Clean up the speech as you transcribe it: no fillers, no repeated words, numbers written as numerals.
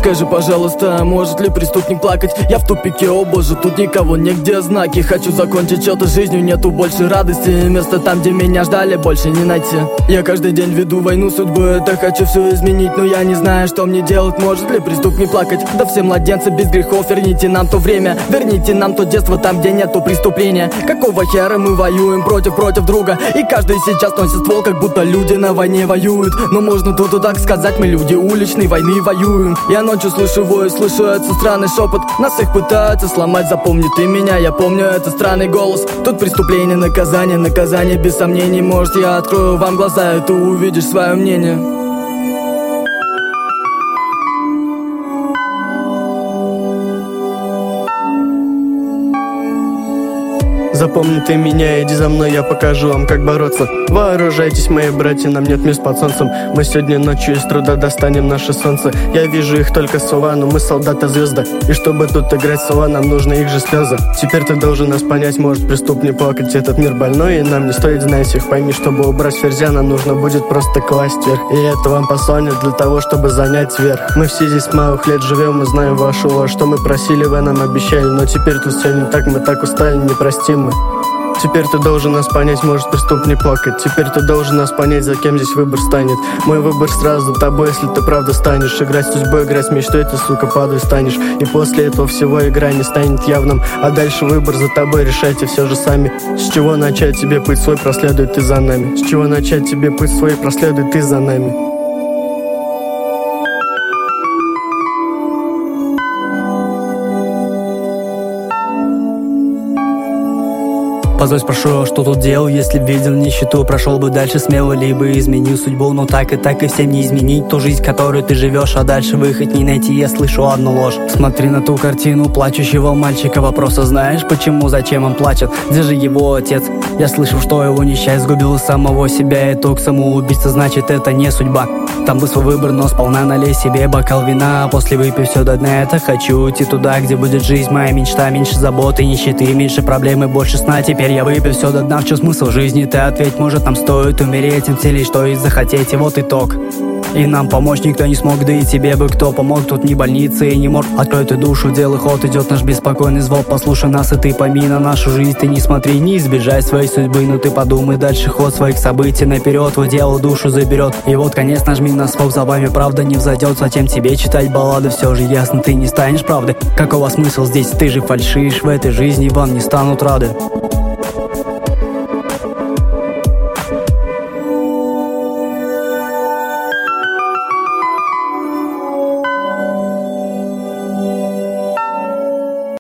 Скажи, пожалуйста, может ли преступник плакать? Я в тупике, о боже, тут никого, нигде знаки. Хочу закончить что-то жизнью, нету больше радости. Место там, где меня ждали, больше не найти. Я каждый день веду войну судьбы, это хочу все изменить, но я не знаю, что мне делать. Может ли преступник плакать? Да все младенцы без грехов, верните нам то время, верните нам то детство, там, где нету преступления. Какого хера мы воюем против друга? И каждый сейчас носит ствол, как будто люди на войне воюют. Но можно тут и так сказать, мы люди уличной войны воюем. Я ночью слышу вой, слышу этот странный шепот. Нас их пытаются сломать, запомни ты меня, я помню этот странный голос. Тут преступление, наказание, наказание без сомнений. Может, я открою вам глаза, и ты увидишь свое мнение. Запомни ты меня, иди за мной, я покажу вам, как бороться. Вооружайтесь, мои братья, нам нет мест под солнцем. Мы сегодня ночью из труда достанем наше солнце. Я вижу их только сова, но мы солдаты звезды. И чтобы тут играть сова, нам нужны их же слезы. Теперь ты должен нас понять, может преступник плакать. Этот мир больной, и нам не стоит знать их. Пойми, чтобы убрать ферзя, нам нужно будет просто класть вверх. И это вам послание для того, чтобы занять верх. Мы все здесь с малых лет живем, мы знаем вашу ложь. Что мы просили, вы нам обещали, но теперь тут все не так, мы так устали, не простим мы. Теперь ты должен нас понять, может преступник плакать. Теперь ты должен нас понять, за кем здесь выбор станет. Мой выбор сразу за тобой, если ты правда станешь играть с судьбой, играть с мечтой, ты, сука, падай станешь. И после этого всего игра не станет явным. А дальше выбор за тобой, решайте все же сами. С чего начать тебе путь свой, проследуй ты за нами. С чего начать тебе путь свой, проследуй ты за нами. Позволь, спрошу, что тут делал, если видел нищету. Прошел бы дальше смело, либо изменил судьбу. Но так и всем не изменить ту жизнь, которую ты живешь. А дальше выход не найти, я слышу одну ложь. Смотри на ту картину плачущего мальчика. Вопроса знаешь, почему, зачем он плачет? Где же его отец? Я слышал, что его несчастье сгубил самого себя. Итог самоубийства, значит это не судьба. Там был свой выбор, но сполна налей себе бокал вина. А после выпив все до дна, это хочу уйти туда, где будет жизнь моя мечта. Меньше заботы, нищеты, меньше проблем и больше сна. Теперь я выпил все до дна, в чем смысл жизни? Ты ответь, может нам стоит умереть, им целей, что и захотеть, и вот итог. И нам помочь никто не смог, да и тебе бы кто помог. Тут ни больницы и ни морг. Открой ты душу, делай ход, идет наш беспокойный звук. Послушай нас, и ты пойми на нашу жизнь. Ты не смотри, не избежай своей судьбы, но ты подумай дальше ход своих событий наперед. Твой дело душу заберет. И вот конец, нажми на стоп, за вами правда не взойдет. Зачем тебе читать баллады, все же ясно, ты не станешь правды. Какого смысл здесь, ты же фальшишь, в этой жизни вам не станут рады.